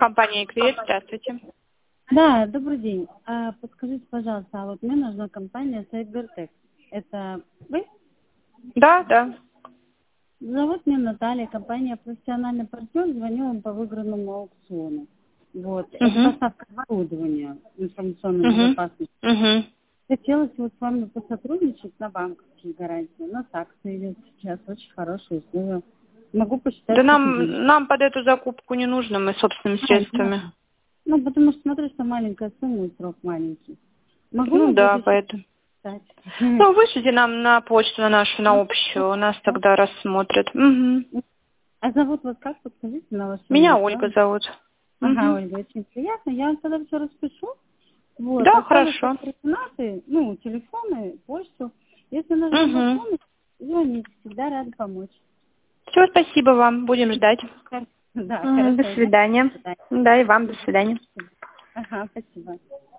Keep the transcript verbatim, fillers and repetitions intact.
Компания «Эквиет», здравствуйте. Да, добрый день. А, подскажите, пожалуйста, а вот мне нужна компания Cybertech. Это вы? Да, да. Зовут меня Наталья, компания «Профессиональный партнер», звоню вам по выигранному аукциону. Вот, это Угу. поставка оборудования информационной Угу. безопасности. Угу. Хотелось вот с вами посотрудничать на банковские гарантии. У нас акции идет сейчас, очень хорошие условия. Могу Да посчитать пофигу. нам, нам под эту закупку не нужно, мы собственными А, не средствами. надо. Ну, потому что смотрю, что маленькая сумма и срок маленький. Могу Ну на да, будущее поэтому. считать. Ну, вышлите нам на почту, на нашу, на общую, нас тогда рассмотрят. Угу. А зовут вас как? Подскажите на ваше Меня имя Ольга сразу. зовут. Ага, Угу. Ольга, очень приятно. Я вам тогда все распишу. Вот, Да, оставлю хорошо. координаты, ну, телефоны, почту. Если нужна Угу. помощь, звоните, всегда рада помочь. Все, спасибо вам, будем ждать. Да, М, До хорошо. До свидания. свидания. Да, и вам до свидания. Ага, спасибо.